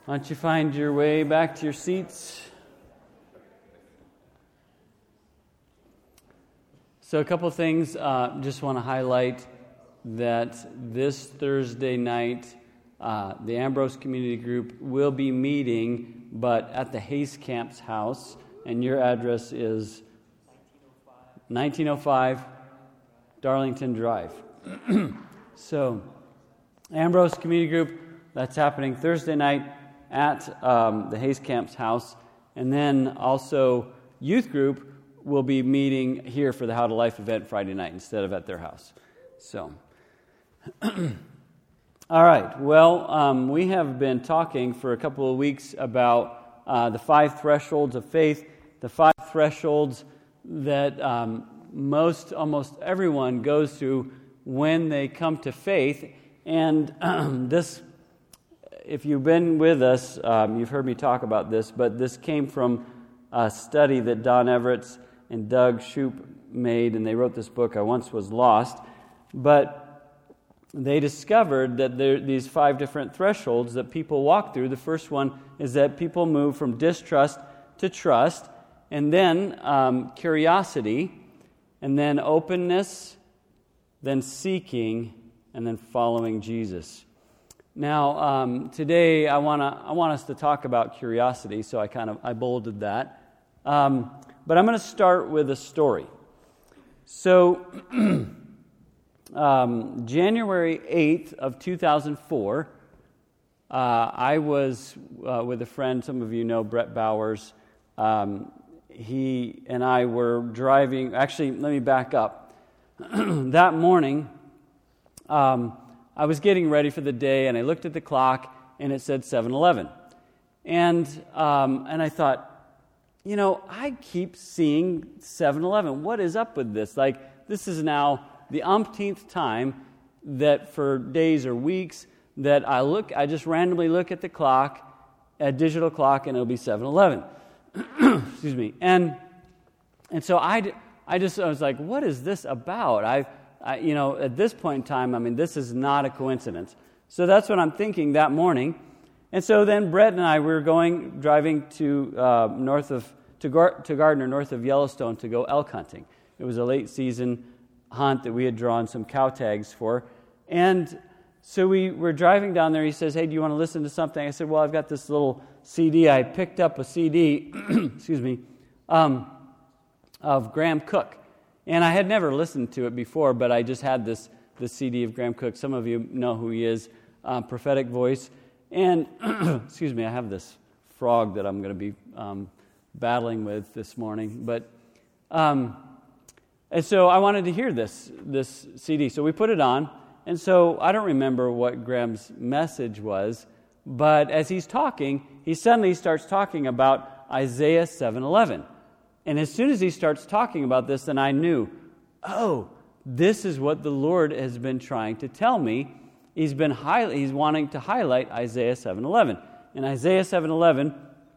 Why don't you find your way back to your seats? So a couple of things, just want to highlight that this Thursday night, the Ambrose Community Group will be meeting, but at the Hayes Camp's house, and your address is 1905 Darlington Drive. So, Ambrose Community Group, that's happening Thursday night at the Hayes Camp's house. And then also youth group will be meeting here for the How to Life event Friday night instead of at their house. So, all right. Well, we have been talking for a couple of weeks about the 5 thresholds of faith, the 5 thresholds that almost everyone goes through when they come to faith. And this, if you've been with us, you've heard me talk about this, but this came from a study that Don Everett and Doug Shoup made, and they wrote this book, I Once Was Lost. But they discovered that there are these 5 different thresholds that people walk through. The first one is that people move from distrust to trust, and then curiosity, and then openness, then seeking, and then following Jesus. Now, today I want us to talk about curiosity, so I bolded that. But I'm going to start with a story. So, January 8th of 2004, I was with a friend. Some of you know Brett Bowers. He and I were driving. Actually, let me back up. That morning, I was getting ready for the day, and I looked at the clock, and it said 7:11. And I thought, I keep seeing 7:11. What is up with this? Like, this is now the umpteenth time that for days or weeks that I just randomly look at the clock, a digital clock, and it'll be 7:11. Excuse me. And so I was like, what is this about? At this point in time, this is not a coincidence. So that's what I'm thinking that morning. And so then Brett and I were driving to Gardner, north of Yellowstone, to go elk hunting. It was a late season hunt that we had drawn some cow tags for. And so we were driving down there. He says, hey, do you want to listen to something? I said, well, I've got this little CD. I picked up a CD, excuse me, of Graham Cook. And I had never listened to it before, but I just had this CD of Graham Cook. Some of you know who he is, prophetic voice. And, excuse me, I have this frog that I'm going to be battling with this morning. But, and so I wanted to hear this CD. So we put it on. And so I don't remember what Graham's message was, but as he's talking, he suddenly starts talking about Isaiah 7:11. And as soon as he starts talking about this, then I knew, this is what the Lord has been trying to tell me. He's wanting to highlight Isaiah 7:11. In Isaiah 7:11,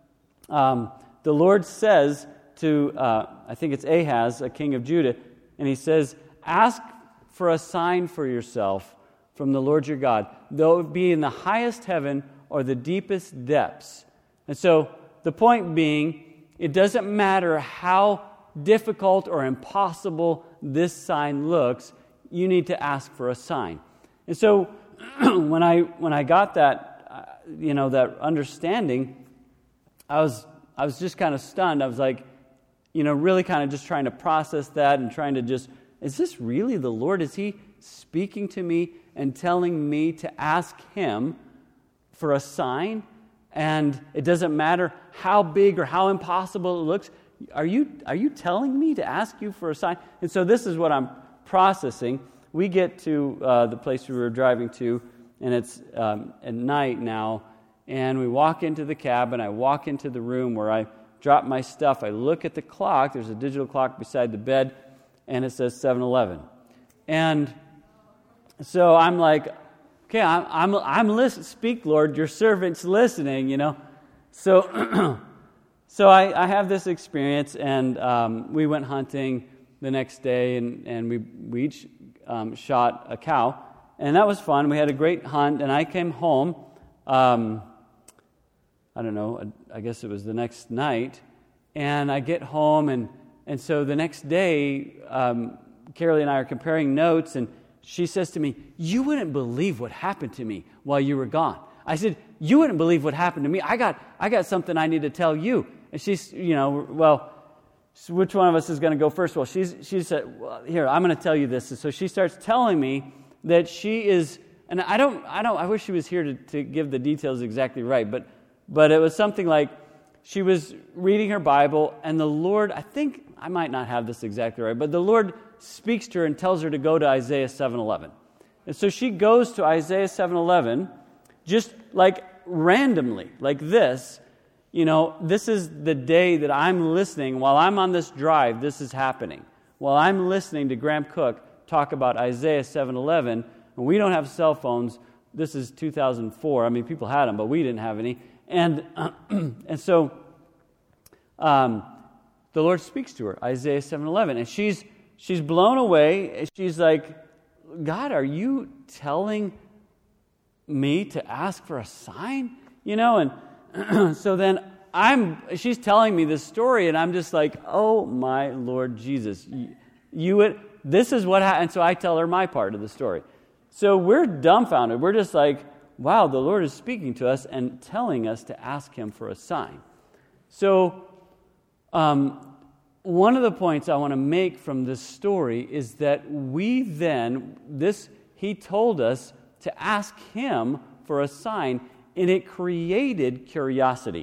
the Lord says to, I think it's Ahaz, a king of Judah, and he says, ask for a sign for yourself from the Lord your God, though it be in the highest heaven or the deepest depths. And so the point being, it doesn't matter how difficult or impossible this sign looks, you need to ask for a sign. And so when I got that, that understanding, I was just kind of stunned. I was like, really kind of just trying to process that and trying to just, is this really the Lord? Is He speaking to me and telling me to ask Him for a sign? And it doesn't matter how big or how impossible it looks. Are you telling me to ask you for a sign? And so this is what I'm processing. We get to the place we were driving to, and it's at night now, and we walk into the cabin. I walk into the room where I drop my stuff. I look at the clock. There's a digital clock beside the bed, and it says 7:11. And so I'm like, okay, I'm listening. Speak, Lord, your servant's listening, So, so I have this experience, and we went hunting the next day, and we each shot a cow, and that was fun. We had a great hunt, and I came home I don't know, I guess it was the next night, and I get home, and so the next day, Carolee and I are comparing notes, and she says to me, "You wouldn't believe what happened to me while you were gone." I said, "You wouldn't believe what happened to me. I got something I need to tell you." And she's, well, which one of us is going to go first? Well, she said, "Well, here, I'm going to tell you this." And so she starts telling me that she is, and I wish she was here to give the details exactly right, but it was something like she was reading her Bible, and the Lord, I think I might not have this exactly right, but the Lord speaks to her and tells her to go to Isaiah 7:11. And so she goes to Isaiah 7:11, just like randomly, like this. This is the day that I'm listening. While I'm on this drive, this is happening. While I'm listening to Graham Cook talk about Isaiah 7:11, and we don't have cell phones. This is 2004. I mean, people had them, but we didn't have any. And so the Lord speaks to her, Isaiah 7:11, and she's blown away. She's like, "God, are you telling me to ask for a sign?" And so then she's telling me this story, and I'm just like, "Oh my Lord Jesus, this is what happened." And so I tell her my part of the story. So we're dumbfounded. We're just like, wow, the Lord is speaking to us and telling us to ask Him for a sign. So one of the points I want to make from this story is that He told us to ask Him for a sign, and it created curiosity.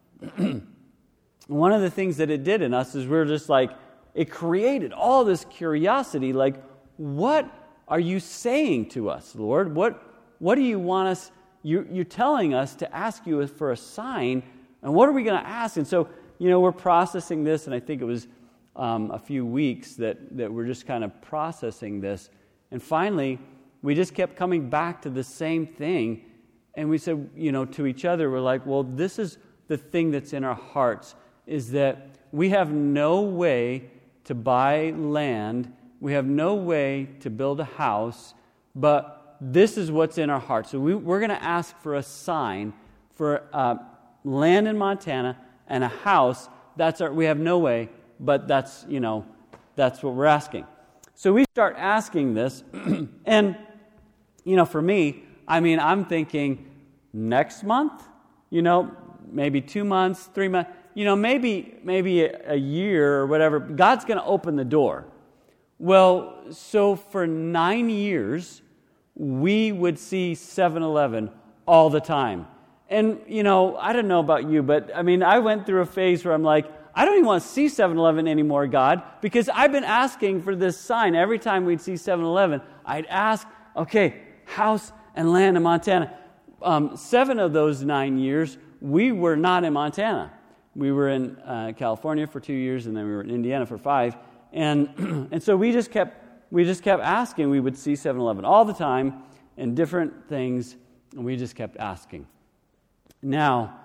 One of the things that it did in us is we're just like, it created all this curiosity, like, what are you saying to us, Lord? What do you want us, you're telling us to ask you for a sign, and what are we going to ask? And so, we're processing this, and I think it was a few weeks that we're just kind of processing this. And finally, we just kept coming back to the same thing, and we said, to each other, we're like, well, this is the thing that's in our hearts, is that we have no way to buy land, we have no way to build a house, but this is what's in our hearts. So we're going to ask for a sign for land in Montana and a house. We have no way, but that's what we're asking. So we start asking this, and for me, I'm thinking next month, maybe 2 months, 3 months, maybe a year or whatever. God's going to open the door. Well, so for 9 years, we would see 7-Eleven all the time. And, I don't know about you, but, I went through a phase where I'm like, I don't even want to see 7-Eleven anymore, God, because I've been asking for this sign. Every time we'd see 7-Eleven, I'd ask, okay, house and land in Montana. 7 of those 9 years, we were not in Montana. We were in California for 2 years, and then we were in Indiana for 5. And so we just kept asking. We would see 7-Eleven all the time and different things, and we just kept asking. Now,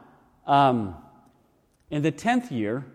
in the 10th year,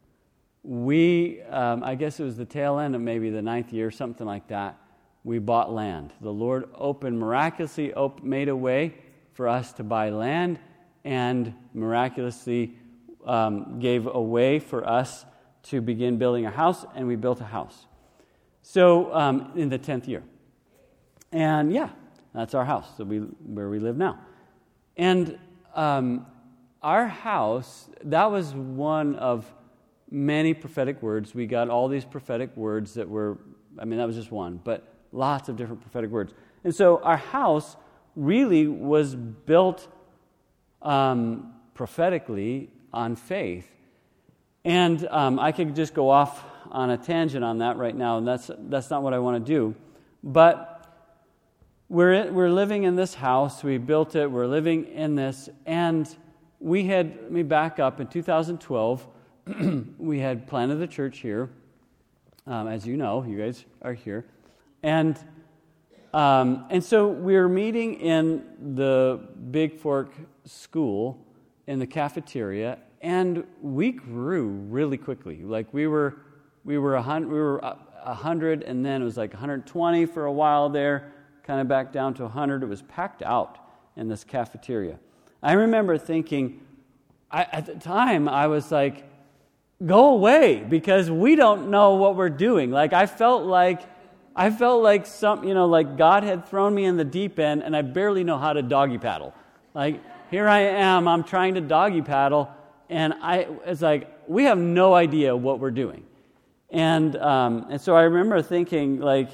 I guess it was the tail end of maybe the 9th year, something like that, we bought land. The Lord miraculously made a way for us to buy land, and miraculously gave a way for us to begin building a house, and we built a house. So in the 10th year. And yeah, that's our house, where we live now. And our house, that was one of many prophetic words. We got all these prophetic words that was just one, but lots of different prophetic words. And so our house really was built prophetically on faith. And I could just go off on a tangent on that right now, and that's not what I want to do. But we're living in this house. We built it. We're living in this, and let me back up. In 2012, we had planted the church here. As you know, you guys are here, and so we were meeting in the Big Fork School in the cafeteria. And we grew really quickly. Like we were 100, and then it was like 120 for a while there, kind of back down to 100. It was packed out in this cafeteria. I remember thinking, at the time, I was like, go away, because we don't know what we're doing. Like, I felt like like God had thrown me in the deep end, and I barely know how to doggy paddle. Like, here I am, I'm trying to doggy paddle, and it's like, we have no idea what we're doing. And so I remember thinking, like,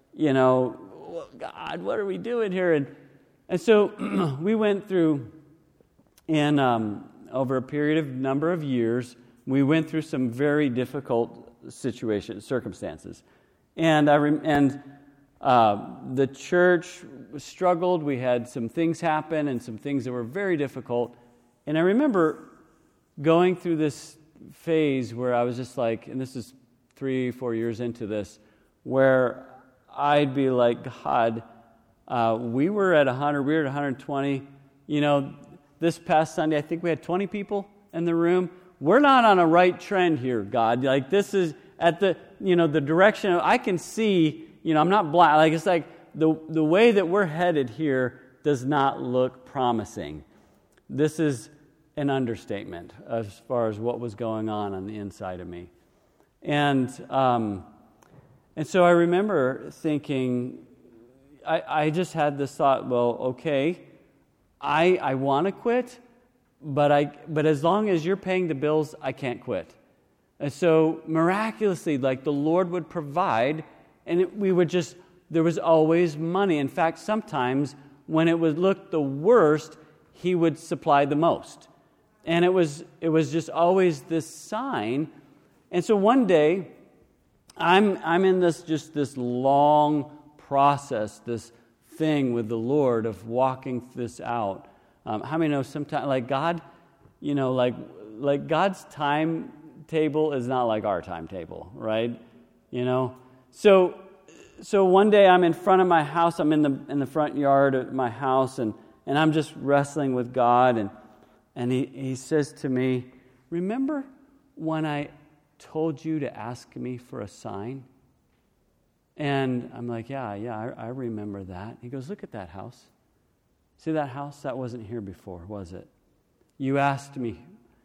God, what are we doing here? And so we went through, over a period of number of years, we went through some very difficult circumstances. And the church struggled. We had some things happen and some things that were very difficult. And I remember going through this phase where I was just like, and this is 3-4 years into this, where I'd be like, God, we were at 100, we were at 120. This past Sunday, I think we had 20 people in the room. We're not on a right trend here, God. Like, this is at the direction I can see, I'm not blind. Like, it's like the way that we're headed here does not look promising. This is an understatement as far as what was going on the inside of me. And so I remember thinking, I just had this thought, well, okay, I want to quit, but as long as you're paying the bills, I can't quit. And so miraculously, like, the Lord would provide, and there was always money. In fact, sometimes when it would look the worst, He would supply the most. And it was just always this sign. And so one day, I'm in this long process, this thing with the Lord of walking this out. How many know sometimes, like, God, like God's timetable is not like our timetable, right? So one day I'm in front of my house. I'm in the front yard of my house, and I'm just wrestling with God, and He says to me, remember when I told you to ask me for a sign? And I'm like, yeah, I remember that. He goes, look at that house. See that house? That wasn't here before, was it? You asked me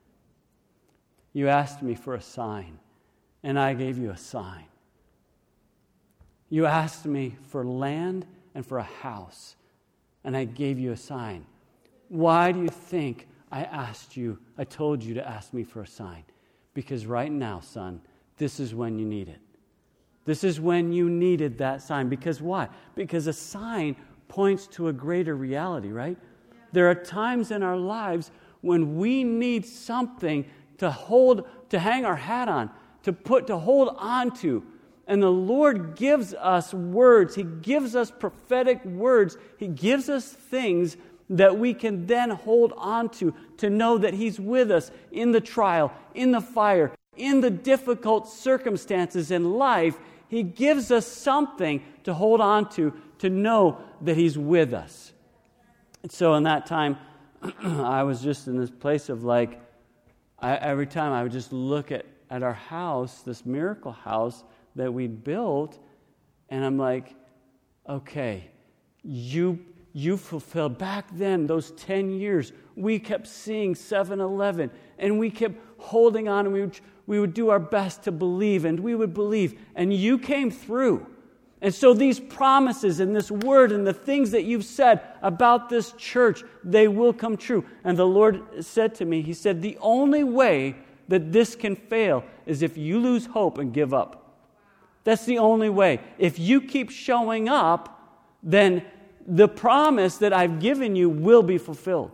for a sign, and I gave you a sign. You asked me for land and for a house, and I gave you a sign. Why do you think I told you to ask me for a sign? Because right now, son, this is when you need it. This is when you needed that sign. Because why? Because a sign points to a greater reality, right? Yeah. There are times in our lives when we need something to hang our hat on, to hold on to. And the Lord gives us words. He gives us prophetic words. He gives us things that we can then hold on to know that He's with us in the trial, in the fire, in the difficult circumstances in life. He gives us something to hold on to know that He's with us. And so in that time, I was just in this place of like, every time I would just look at our house, this miracle house that we'd built, and I'm like, okay, you fulfilled. Back then, those 10 years, we kept seeing 7-Eleven, and we kept holding on, and we would do our best to believe, and we would believe, and you came through. And so these promises and this word and the things that you've said about this church, they will come true. And the Lord said to me, He said, the only way that this can fail is if you lose hope and give up. That's the only way. If you keep showing up, then the promise that I've given you will be fulfilled.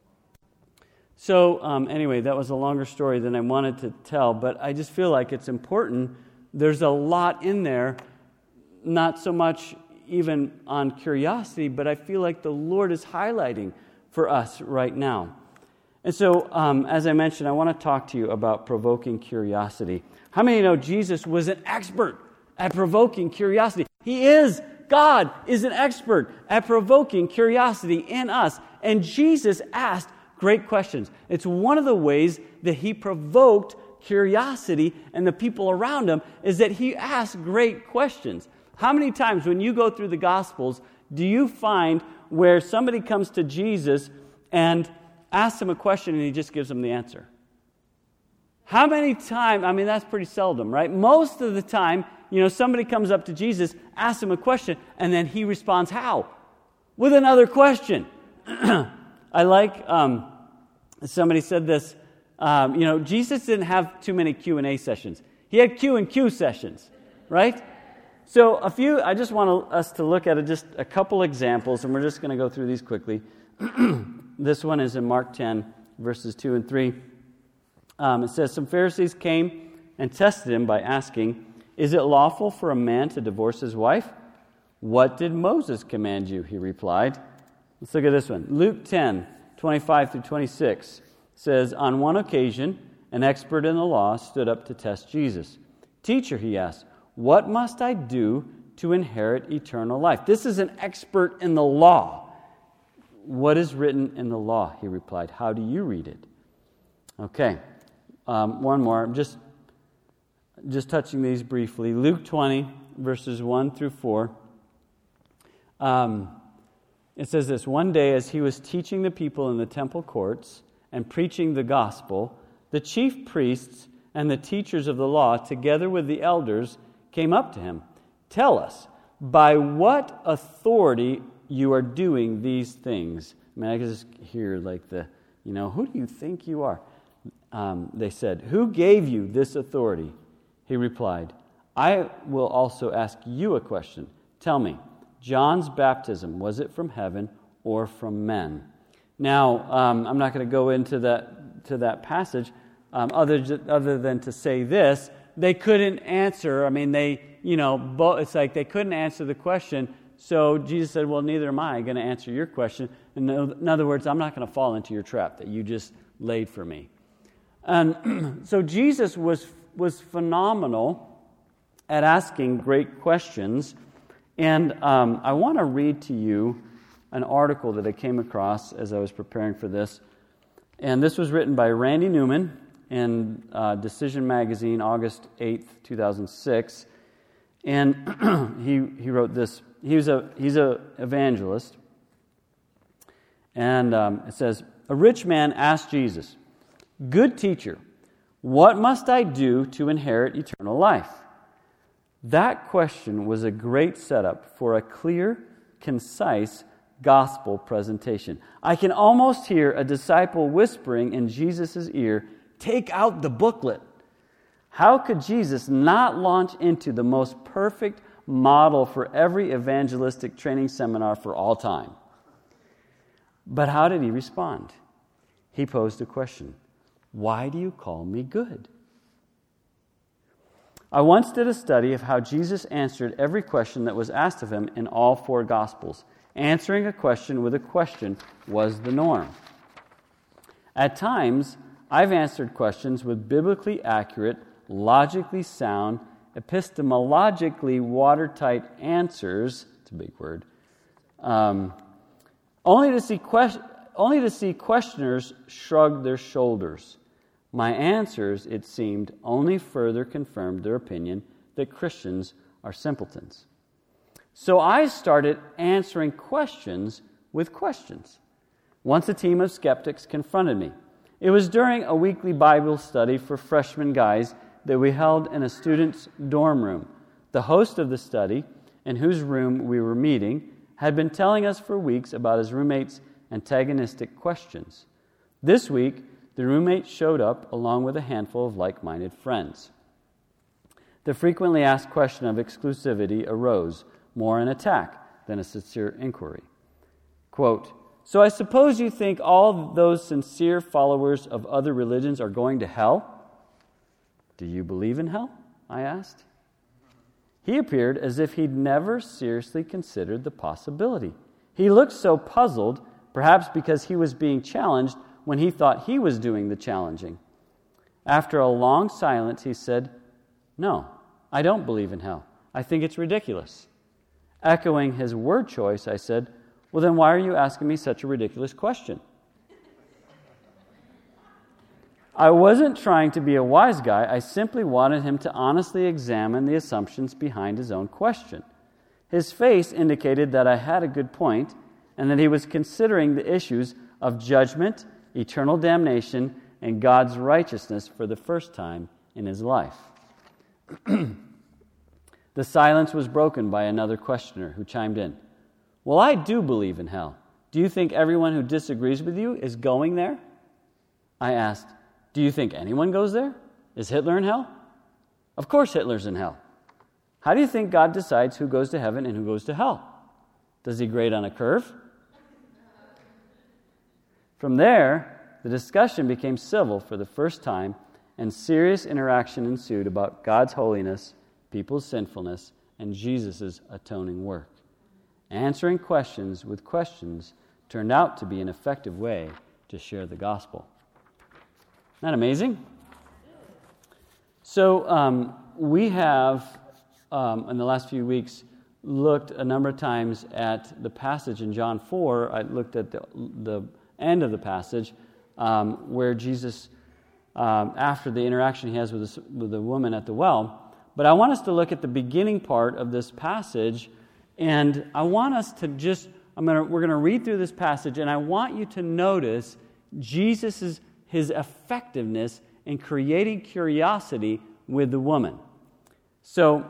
So anyway, that was a longer story than I wanted to tell, but I just feel like it's important. There's a lot in there, not so much even on curiosity, but I feel like the Lord is highlighting for us right now. And so, as I mentioned, I want to talk to you about provoking curiosity. How many know Jesus was an expert at provoking curiosity? He is. God is an expert at provoking curiosity in us. And Jesus asked great questions. It's one of the ways that He provoked curiosity and the people around Him is that He asked great questions. How many times when you go through the Gospels do you find where somebody comes to Jesus and asks them a question and he just gives them the answer? How many times, that's pretty seldom, right? Most of the time, somebody comes up to Jesus, asks him a question, and then he responds how? With another question. I like, somebody said this, Jesus didn't have too many Q&A sessions. He had Q&Q sessions, right? So I just want us to look at just a couple examples, and we're just going to go through these quickly. This one is in Mark 10, verses 2 and 3. It says, some Pharisees came and tested him by asking, is it lawful for a man to divorce his wife? What did Moses command you? He replied. Let's look at this one. Luke 10, 25 through 26 says, on one occasion, an expert in the law stood up to test Jesus. Teacher, he asked, what must I do to inherit eternal life? This is an expert in the law. What is written in the law? He replied. How do you read it? Okay. One more. I'm just touching these briefly. Luke 20, verses 1 through 4. It says this, one day as he was teaching the people in the temple courts and preaching the gospel, the chief priests and the teachers of the law, together with the elders, came up to him. Tell us, by what authority you are doing these things? I can just hear who do you think you are? They said, who gave you this authority? He replied, I will also ask you a question. Tell me, John's baptism, was it from heaven or from men? Now, I'm not going to go into that passage other than to say this. They couldn't answer. It's like they couldn't answer the question. So Jesus said, well, neither am I going to answer your question. In other words, I'm not going to fall into your trap that you just laid for me. And so Jesus was phenomenal at asking great questions. And I want to read to you an article that I came across as I was preparing for this. And this was written by Randy Newman in Decision Magazine, August 8th, 2006. And he wrote this. He's a evangelist. And it says, a rich man asked Jesus, good teacher, what must I do to inherit eternal life? That question was a great setup for a clear, concise gospel presentation. I can almost hear a disciple whispering in Jesus' ear, take out the booklet. How could Jesus not launch into the most perfect model for every evangelistic training seminar for all time? But how did he respond? He posed a question. Why do you call me good? I once did a study of how Jesus answered every question that was asked of him in all four Gospels. Answering a question with a question was the norm. At times, I've answered questions with biblically accurate, logically sound, epistemologically watertight answers, it's a big word, only to see questioners shrug their shoulders. My answers, it seemed, only further confirmed their opinion that Christians are simpletons. So I started answering questions with questions. Once a team of skeptics confronted me. It was during a weekly Bible study for freshman guys that we held in a student's dorm room. The host of the study, in whose room we were meeting, had been telling us for weeks about his roommate's antagonistic questions. This week, the roommate showed up along with a handful of like-minded friends. The frequently asked question of exclusivity arose, more an attack than a sincere inquiry. Quote, so I suppose you think all those sincere followers of other religions are going to hell? Do you believe in hell? I asked. He appeared as if he'd never seriously considered the possibility. He looked so puzzled, perhaps because he was being challenged when he thought he was doing the challenging. After a long silence, he said, no, I don't believe in hell. I think it's ridiculous. Echoing his word choice, I said, well, then why are you asking me such a ridiculous question? I wasn't trying to be a wise guy. I simply wanted him to honestly examine the assumptions behind his own question. His face indicated that I had a good point and that he was considering the issues of judgment eternal damnation and God's righteousness for the first time in his life. The silence was broken by another questioner who chimed in. Well, I do believe in hell. Do you think everyone who disagrees with you is going there? I asked, do you think anyone goes there? Is Hitler in hell? Of course Hitler's in hell. How do you think God decides who goes to heaven and who goes to hell? Does he grade on a curve? From there, the discussion became civil for the first time, and serious interaction ensued about God's holiness, people's sinfulness, and Jesus' atoning work. Answering questions with questions turned out to be an effective way to share the gospel. Isn't that amazing? So we have, in the last few weeks, looked a number of times at the passage in John 4. I looked at the end of the passage where Jesus, after the interaction he has with the woman at the well. But I want us to look at the beginning part of this passage, and I want us to we're going to read through this passage, and I want you to notice his effectiveness in creating curiosity with the woman. So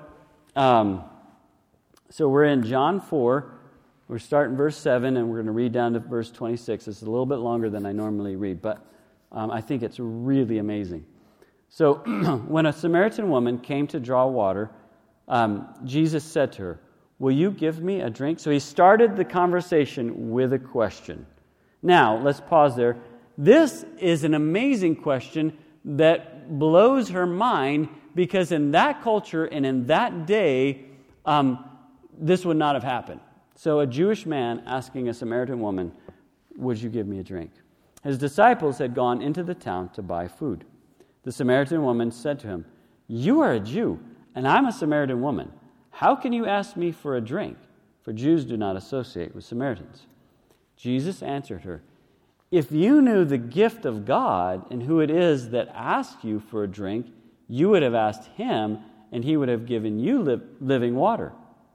we're in John 4. We're starting verse 7, and we're going to read down to verse 26. It's a little bit longer than I normally read, but I think it's really amazing. So when a Samaritan woman came to draw water, Jesus said to her, will you give me a drink? So he started the conversation with a question. Now, let's pause there. This is an amazing question that blows her mind, because in that culture and in that day, this would not have happened. So a Jewish man asking a Samaritan woman, would you give me a drink? His disciples had gone into the town to buy food. The Samaritan woman said to him, you are a Jew, and I'm a Samaritan woman. How can you ask me for a drink? For Jews do not associate with Samaritans. Jesus answered her, if you knew the gift of God and who it is that asks you for a drink, you would have asked him, and he would have given you living water.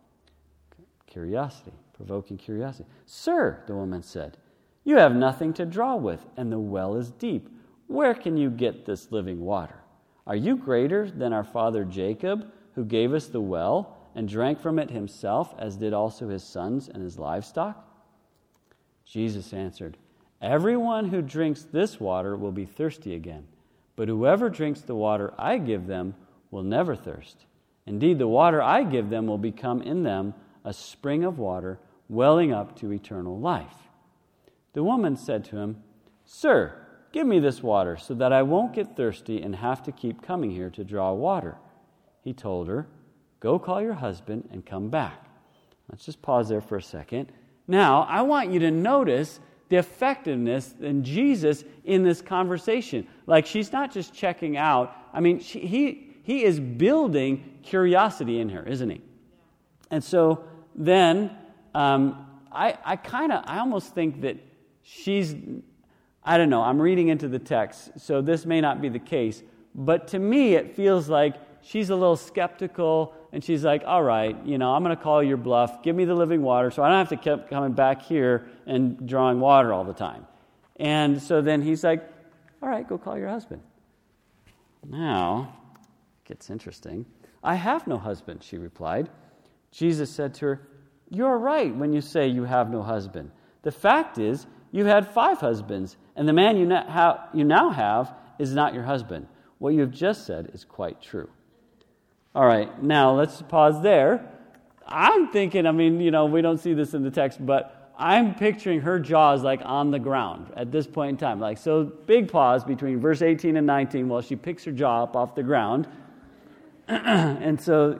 Curiosity, provoking curiosity. Sir, the woman said, you have nothing to draw with, and the well is deep. Where can you get this living water? Are you greater than our father Jacob, who gave us the well and drank from it himself, as did also his sons and his livestock? Jesus answered, everyone who drinks this water will be thirsty again, but whoever drinks the water I give them will never thirst. Indeed, the water I give them will become in them a spring of water welling up to eternal life. The woman said to him, Sir, give me this water so that I won't get thirsty and have to keep coming here to draw water. He told her, Go call your husband and come back. Let's just pause there for a second. Now, I want you to notice the effectiveness in Jesus in this conversation. Like, she's not just checking out. I mean, he is building curiosity in her, isn't he? And so then I almost think that she's, I don't know, I'm reading into the text, so this may not be the case, but to me it feels like she's a little skeptical, and she's like, all right, I'm going to call your bluff. Give me the living water so I don't have to keep coming back here and drawing water all the time. And so then he's like, all right, go call your husband. Now, it gets interesting. I have no husband, she replied. Jesus said to her, You're right when you say you have no husband. The fact is, you had 5 husbands, and the man you now have is not your husband. What you have just said is quite true. All right, now let's pause there. I'm thinking, we don't see this in the text, but I'm picturing her jaws like on the ground at this point in time. Like, so big pause between verse 18 and 19 while she picks her jaw up off the ground. And so,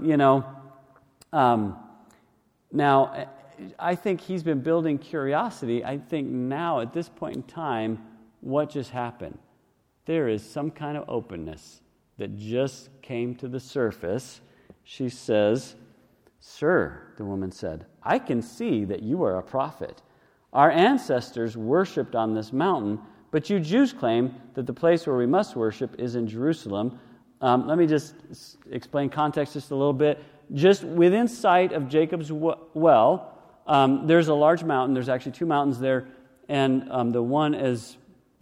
now I think he's been building curiosity. I think now at this point in time, what just happened? There is some kind of openness that just came to the surface. She says, Sir, the woman said, I can see that you are a prophet. Our ancestors worshipped on this mountain, but you Jews claim that the place where we must worship is in Jerusalem. Let me just explain context just a little bit. Just within sight of Jacob's well, there's a large mountain. There's actually 2 mountains there, and the one is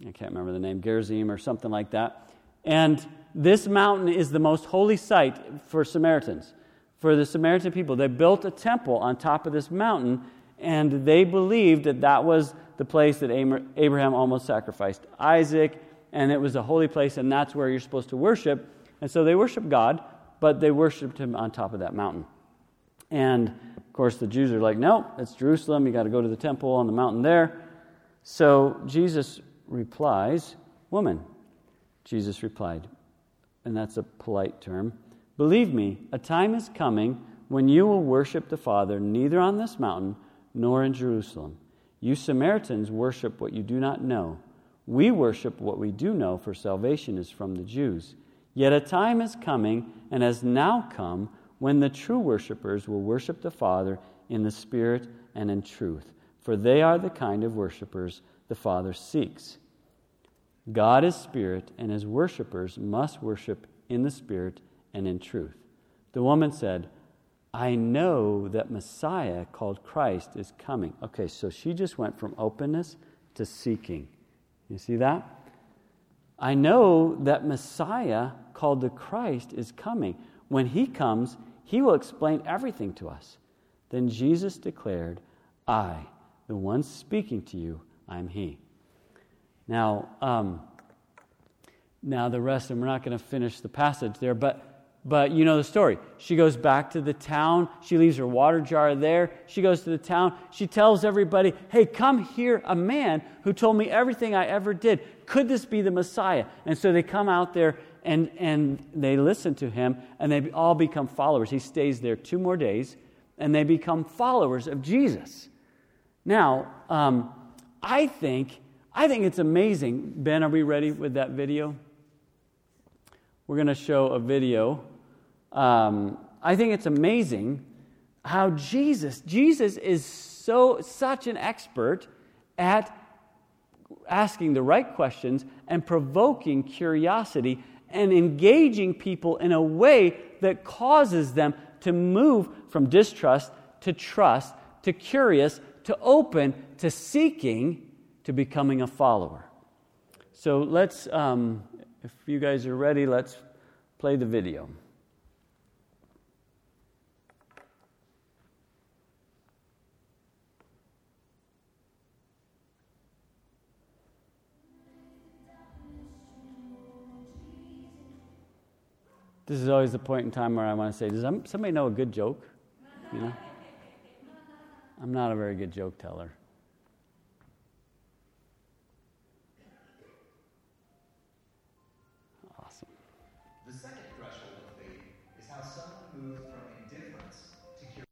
I can't remember the name, Gerizim or something like that. And this mountain is the most holy site for Samaritans, for the Samaritan people. They built a temple on top of this mountain, and they believed that that was the place that Abraham almost sacrificed Isaac, and it was a holy place, and that's where you're supposed to worship. And so they worshiped God, but they worshiped him on top of that mountain. And, of course, the Jews are like, no, it's Jerusalem. You got to go to the temple on the mountain there. So Jesus replies, woman, Jesus replied, and that's a polite term, believe me, a time is coming when you will worship the Father neither on this mountain nor in Jerusalem. You Samaritans worship what you do not know. We worship what we do know, for salvation is from the Jews. Yet a time is coming, and has now come, when the true worshipers will worship the Father in the Spirit and in truth, for they are the kind of worshipers the Father seeks. God is Spirit, and his worshipers must worship in the Spirit and in truth. The woman said, I know that Messiah, called Christ, is coming. Okay, so she just went from openness to seeking. You see that? I know that Messiah, called the Christ, is coming. When he comes, he will explain everything to us. Then Jesus declared, I, the one speaking to you, I'm he. Now the rest, and we're not going to finish the passage there, but you know the story. She goes back to the town. She leaves her water jar there. She goes to the town. She tells everybody, hey, come hear a man who told me everything I ever did. Could this be the Messiah? And so they come out there and they listen to him, and they all become followers. He stays there 2 more days, and they become followers of Jesus. Now, I think it's amazing. Ben, are we ready with that video? We're going to show a video. I think it's amazing how Jesus is such an expert at asking the right questions and provoking curiosity and engaging people in a way that causes them to move from distrust to trust to curious to open to seeking to becoming a follower. So let's, if you guys are ready, let's play the video. This is always the point in time where I want to say, does somebody know a good joke? You know? I'm not a very good joke teller. Awesome. The second threshold of faith is how someone moves from indifference to curiosity.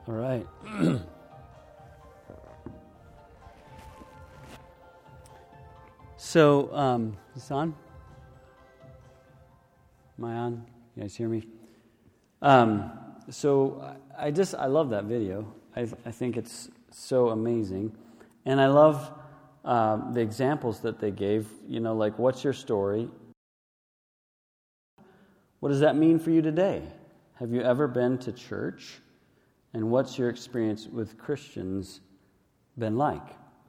All right. So, is this on? Am I on? You guys hear me? So I love that video. I think it's so amazing. And I love the examples that they gave, like, what's your story? What does that mean for you today? Have you ever been to church? And what's your experience with Christians been like?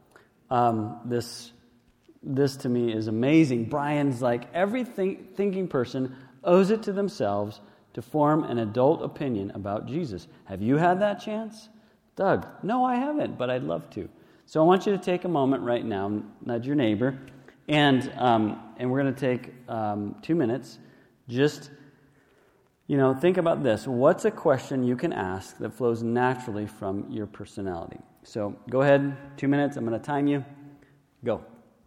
This to me is amazing. Brian's like, every thinking person owes it to themselves to form an adult opinion about Jesus. Have you had that chance? Doug, no, I haven't, but I'd love to. So I want you to take a moment right now, nudge your neighbor, and we're going to take 2 minutes. Just, think about this. What's a question you can ask that flows naturally from your personality? So go ahead, 2 minutes. I'm going to time you. Go.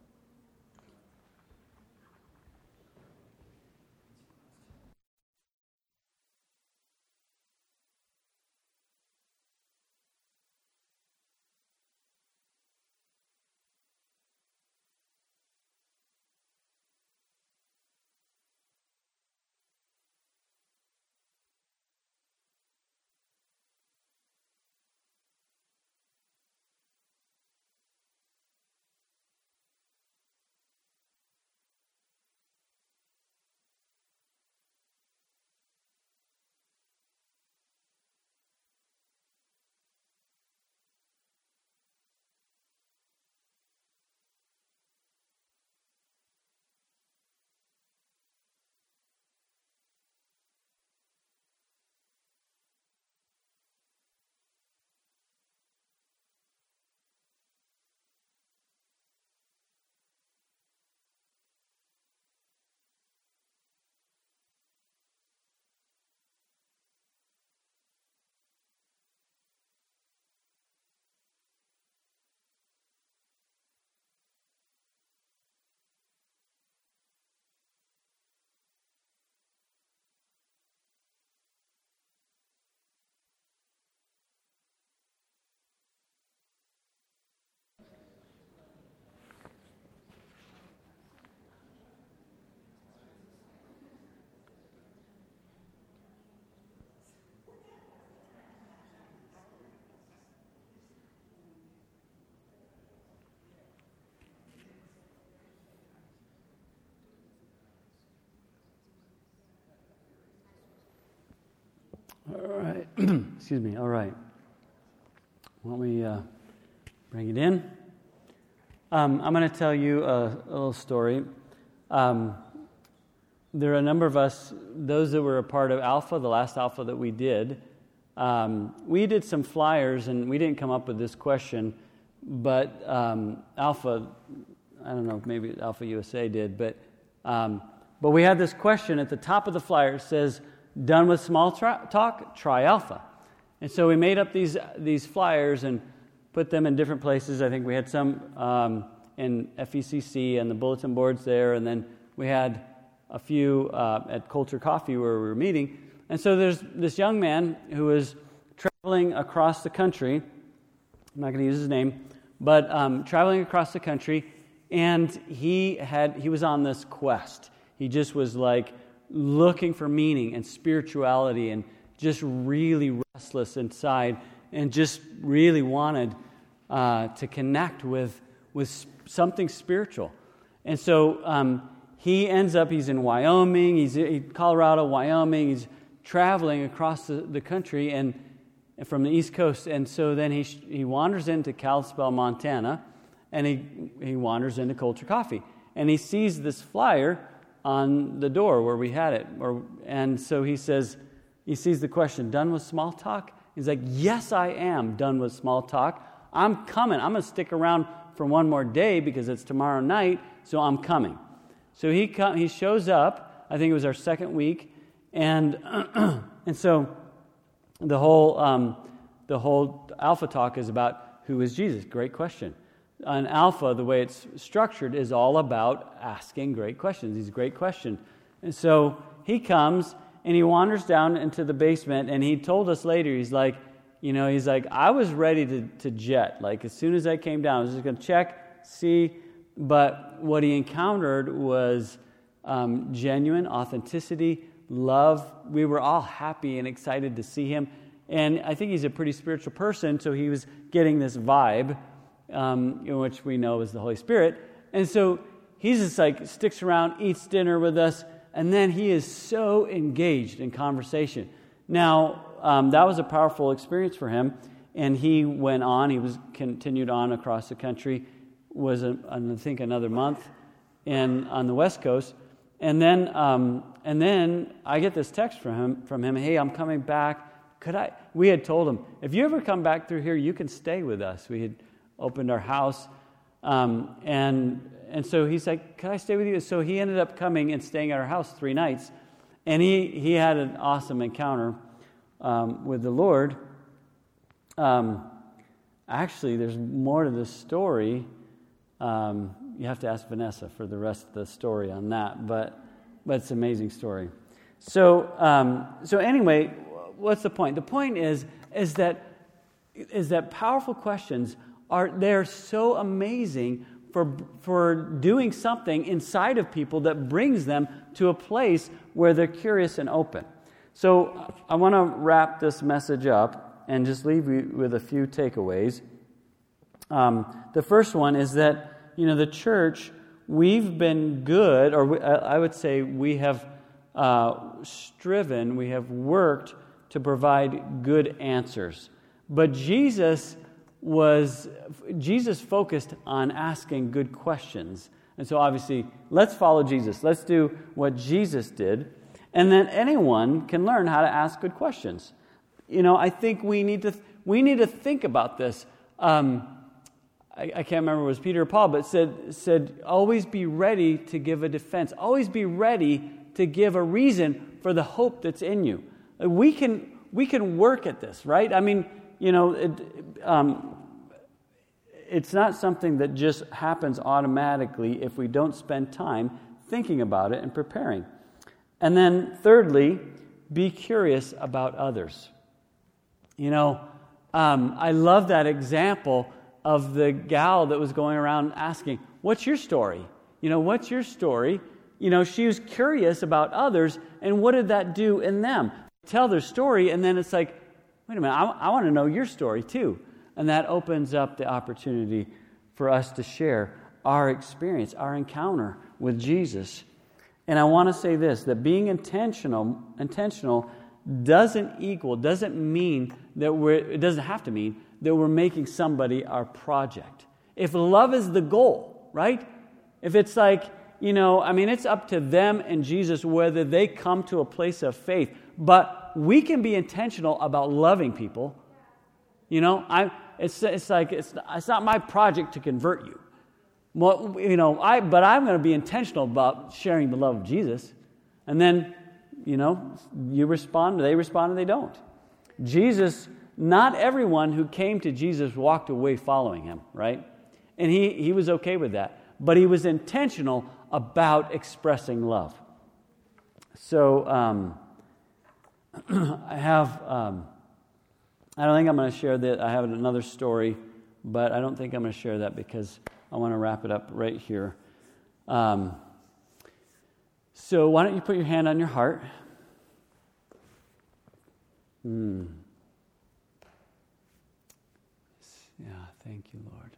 All right. Excuse me. All right. Why don't we bring it in? I'm going to tell you a little story. There are a number of us, those that were a part of Alpha, the last Alpha that we did. We did some flyers, and we didn't come up with this question, but Alpha, I don't know, maybe Alpha USA did, but we had this question at the top of the flyer. It says, "Done with small talk? Try Alpha." And so we made up these flyers and put them in different places. I think we had some in FECC and the bulletin boards there, and then we had a few at Culture Coffee where we were meeting. And so there's this young man who was traveling across the country. I'm not going to use his name, but traveling across the country, and he was on this quest. He just was like looking for meaning and spirituality, and just really restless inside, and just really wanted to connect with something spiritual. And so he ends up, he's in Wyoming, he's in Colorado, Wyoming, he's traveling across the country and from the East Coast. And so then he wanders into Kalispell, Montana, and he wanders into Culture Coffee. And he sees this flyer on the door where we had it. And so he sees the question, "Done with small talk?" He's like, "Yes, I am done with small talk. I'm coming. I'm going to stick around for one more day because it's tomorrow night, so I'm coming." So he shows up. I think it was our second week, and so the whole Alpha talk is about who is Jesus. Great question. On Alpha, the way it's structured is all about asking great questions. These great questions, and so he comes and he wanders down into the basement, and he told us later, he's like, he's like, I was ready to jet. Like, as soon as I came down, I was just going to check, see. But what he encountered was genuine authenticity, love. We were all happy and excited to see him. And I think he's a pretty spiritual person, so he was getting this vibe, which we know is the Holy Spirit. And so he's just like sticks around, eats dinner with us, and then he is so engaged in conversation. Now, that was a powerful experience for him, and he went on. He was continued on across the country, was I think another month, and on the West Coast. And then I get this text from him. Hey, I'm coming back. We had told him, if you ever come back through here, you can stay with us. We had opened our house, and so he's like, could I stay with you? So he ended up coming and staying at our house 3 nights, and he had an awesome encounter with the Lord. Actually, there's more to this story. You have to ask Vanessa for the rest of the story on that, but it's an amazing story. So anyway, what's the point? The point is that powerful questions they're so amazing for doing something inside of people that brings them to a place where they're curious and open. So I want to wrap this message up and just leave you with a few takeaways. The first one is that, the church, we've been good, or I would say we have striven, we have worked to provide good answers. But Jesus focused on asking good questions. And so obviously, let's follow Jesus. Let's do what Jesus did. And then anyone can learn how to ask good questions. I think we need to think about this. I can't remember if it was Peter or Paul, but said always be ready to give a defense. Always be ready to give a reason for the hope that's in you. We can work at this, right? I mean, it's not something that just happens automatically if we don't spend time thinking about it and preparing. And then thirdly, be curious about others. I love that example of the gal that was going around asking, what's your story? What's your story? She was curious about others, and what did that do in them? Tell their story, and then it's like, wait a minute, I want to know your story too. And that opens up the opportunity for us to share our experience, our encounter with Jesus. And I want to say this, that being intentional doesn't mean that it doesn't have to mean that we're making somebody our project. If love is the goal, right? If it's like, it's up to them and Jesus whether they come to a place of faith. But we can be intentional about loving people. It's not my project to convert you. Well, but I'm going to be intentional about sharing the love of Jesus. And then, you respond, they respond, and they don't. Not everyone who came to Jesus walked away following him, right? And he was okay with that. But he was intentional about expressing love. So I don't think I'm going to share that. I have another story, but I don't think I'm going to share that because I want to wrap it up right here. So why don't you put your hand on your heart? Yeah, thank you, Lord.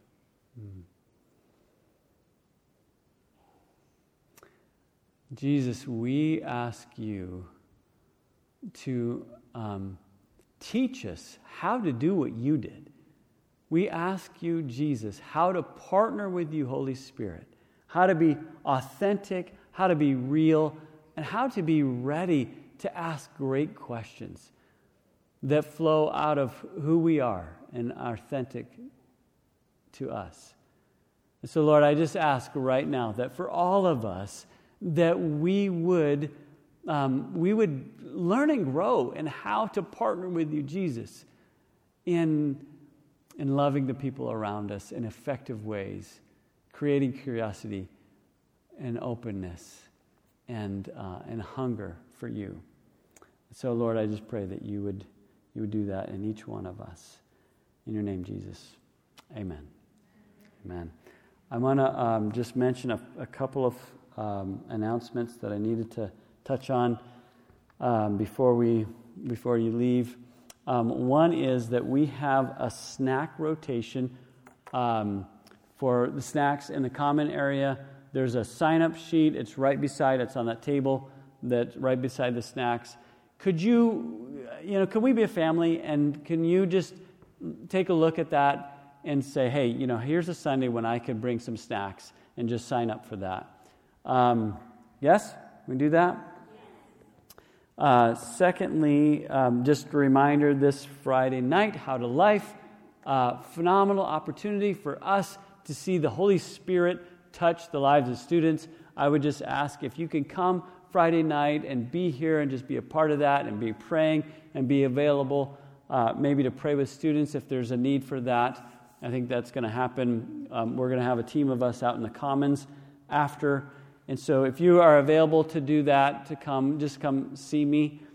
Jesus, we ask you to teach us how to do what you did. We ask you, Jesus, how to partner with you, Holy Spirit, how to be authentic, how to be real, and how to be ready to ask great questions that flow out of who we are and are authentic to us. And so, Lord, I just ask right now that for all of us, that we would learn and grow in how to partner with you, Jesus, in loving the people around us in effective ways, creating curiosity and openness and hunger for you. So, Lord, I just pray that you would you would do that in each one of us. In your name, Jesus. Amen. Amen. I want to just mention a couple of announcements that I needed to touch on before you leave. One is that we have a snack rotation for the snacks in the common area. There's a sign-up sheet. It's on that table that's right beside the snacks. Could can we be a family, and can you just take a look at that and say, hey, here's a Sunday when I could bring some snacks, and just sign up for that. Yes? We do that? Secondly, just a reminder, this Friday night, How to Life, phenomenal opportunity for us to see the Holy Spirit touch the lives of students. I would just ask if you can come Friday night and be here and just be a part of that and be praying and be available, maybe to pray with students if there's a need for that. I think that's going to happen. We're going to have a team of us out in the Commons after. And so if you are available to do that, just come see me.